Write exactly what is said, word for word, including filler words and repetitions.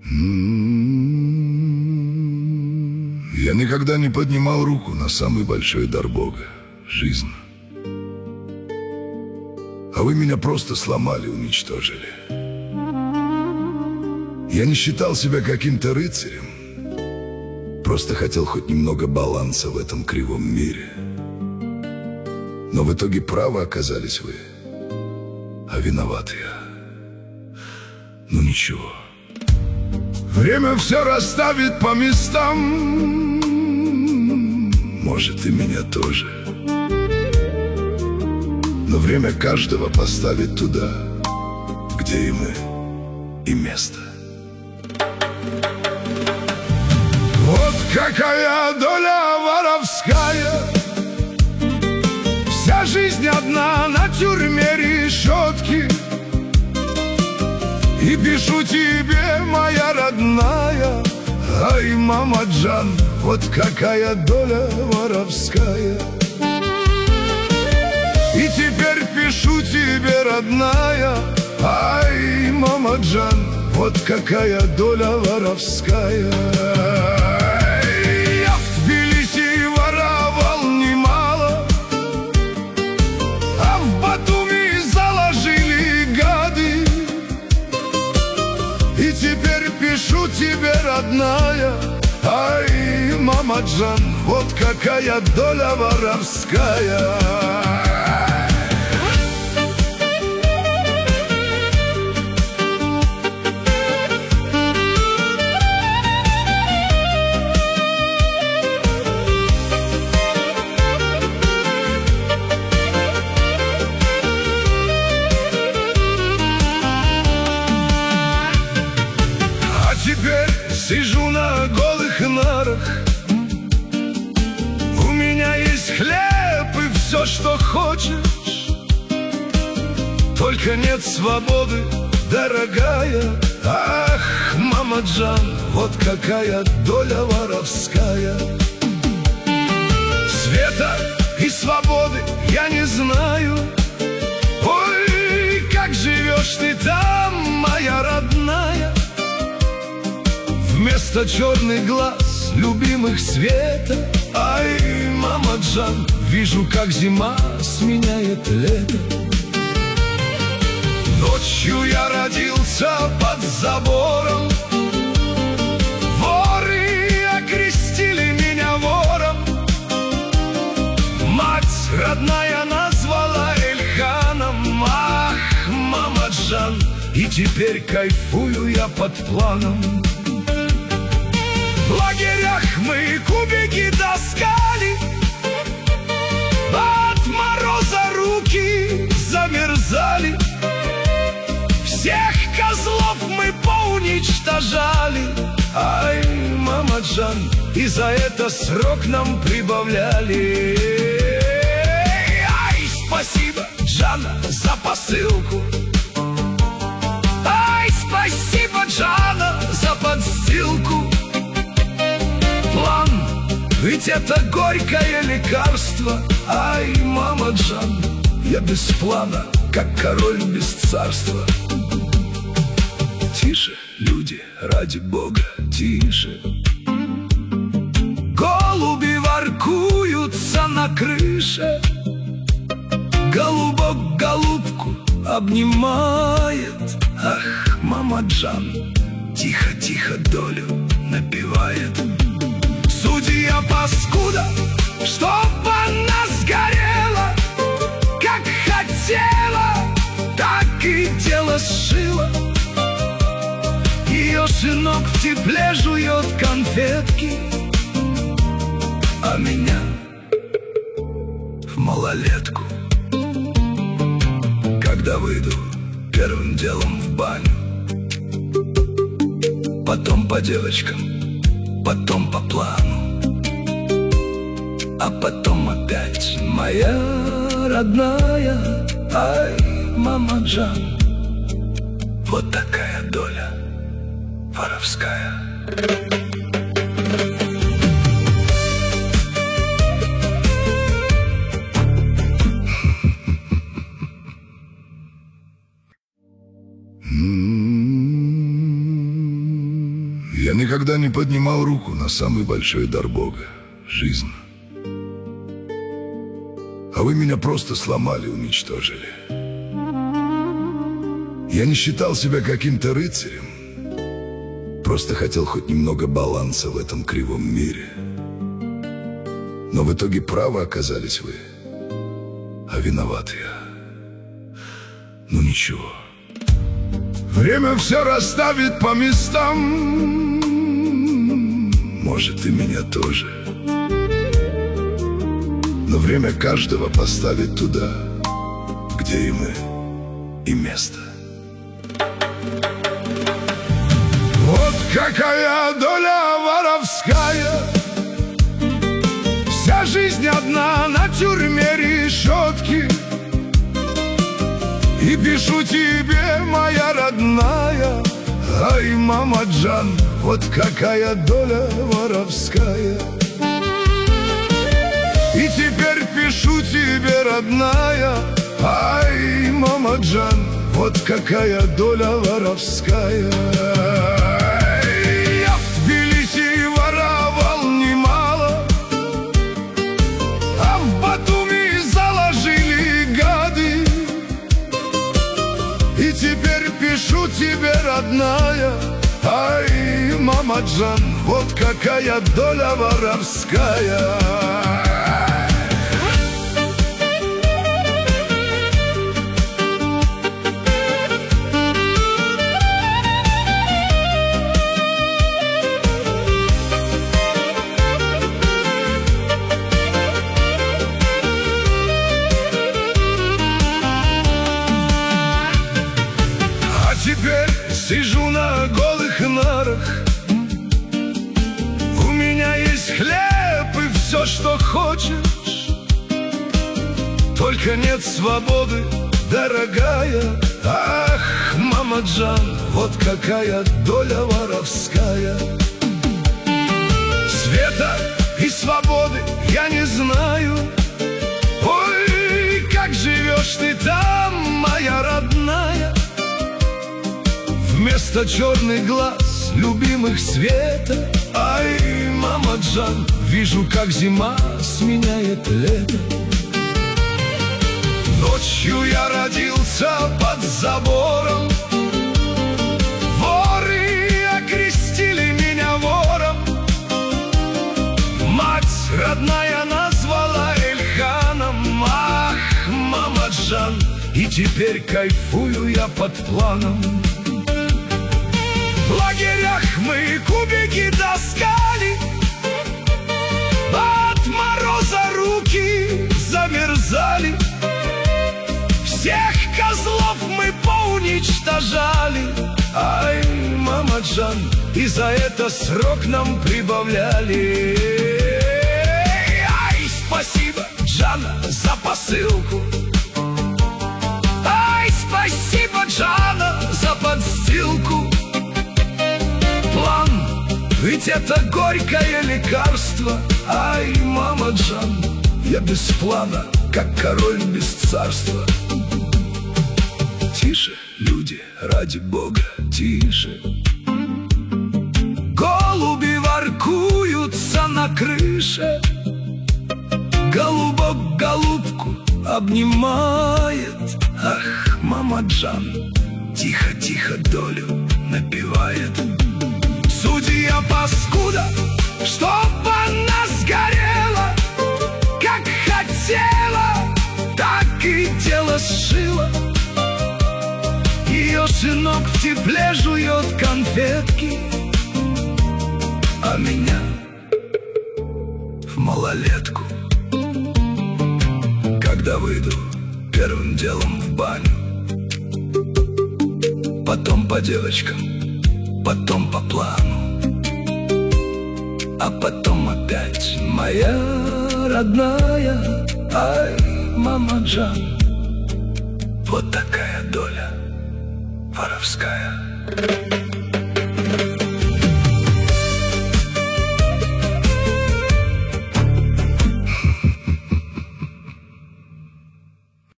Я никогда не поднимал руку на самый большой дар Бога — жизнь. А вы меня просто сломали, уничтожили. Я не считал себя каким-то рыцарем, просто хотел хоть немного баланса в этом кривом мире. Но в итоге правы оказались вы, а виноват я. Ну ничего, время все расставит по местам. Может, и меня тоже. Но время каждого поставит туда, где ему и место. Вот какая доля воровская. Вся жизнь одна на тюрьме решетки. И пишу тебе, моя родная, ай, мама Джан, вот какая доля воровская. И теперь пишу тебе, родная, ай, мама Джан, вот какая доля воровская. Я в Тбилиси воровал немало, а в Батуми заложили гады. И теперь пишу тебе, родная, ай, мама Джан, вот какая доля воровская. Теперь сижу на голых нарах. У меня есть хлеб и все, что хочешь. Только нет свободы, дорогая. Ах, мама Джан, вот какая доля воровская. Света и свободы я не знаю. Ой, как живешь ты там, моя родная. Вместо черных глаз, любимых света, ай, мама Джан, вижу, как зима сменяет лето. Ночью я родился под забором. Воры окрестили меня вором. Мать родная назвала Эльханом. Ах, мама Джан, и теперь кайфую я под планом. В лагерях мы кубики таскали, от мороза руки замерзали. Всех козлов мы поуничтожали. Ай, мама Джан, и за это срок нам прибавляли. Ай, спасибо, Джана, за посылку. Ай, спасибо, Джана, за подстилку. План, ведь это горькое лекарство. Ай, мама Джан, я без плана, как король без царства. Тише, люди, ради Бога, тише. Голуби воркуются на крыше. Голубок голубку обнимает. Ах, мама Джан, тихо-тихо долю напевает. Судья паскуда, чтоб она сгорела, как хотела, так и дело сшила. Ее сынок в тепле жует конфетки, а меня в малолетку. Когда выйду первым делом в баню, потом по девочкам, потом по плану, а потом опять моя родная. Ай, мама Джан, вот такая доля воровская. Mm-hmm. Я никогда не поднимал руку на самый большой дар Бога — жизнь. А вы меня просто сломали, уничтожили. Я не считал себя каким-то рыцарем, просто хотел хоть немного баланса в этом кривом мире. Но в итоге правы оказались вы, а виноват я. Ну ничего. Время все расставит по местам. Может, и меня тоже. Но время каждого поставит туда, где и мы, и место. Вот какая доля воровская. Вся жизнь одна на тюрьме решетки. И пишу тебе, моя родная, ай, мама Джан, вот какая доля воровская. И теперь пишу тебе, родная, ай, мама Джан, вот какая доля воровская. Я в Тбилиси воровал немало, а в Батуми заложили гады. И теперь пишу тебе, родная, ай, мама Джан, вот какая доля воровская. Теперь сижу на голых нарах. У меня есть хлеб и все, что хочешь. Только нет свободы, дорогая. Ах, мама Джан, вот какая доля воровская. Света и свободы я не знаю. Ой, как живешь ты там, моя родная. Вместо черных глаз, любимых света, ай, мама Джан, вижу, как зима сменяет лето. Ночью я родился под забором. Воры окрестили меня вором. Мать родная назвала Эльханом. Ах, мама Джан, и теперь кайфую я под планом. В лагерях мы кубики таскали, от мороза руки замерзали. Всех козлов мы поуничтожали. Ай, мама Джан, и за это срок нам прибавляли. Ай, спасибо, Джана, за посылку. Ай, спасибо, Джана, за подстилку. План, ведь это горькое лекарство. Ай, мама Джан, я без плана, как король без царства. Тише, люди, ради Бога, тише. Голуби воркуются на крыше. Голубок голубку обнимает. Ах, мама Джан, тихо-тихо долю напевает. Судья паскуда, чтоб она сгорела, как хотела, так и дело сшила. Ее сынок в тепле жует конфетки, а меня в малолетку. Когда выйду первым делом в баню, потом по девочкам, потом по плану, а потом опять моя родная. Ай, мама Джан, вот такая доля воровская.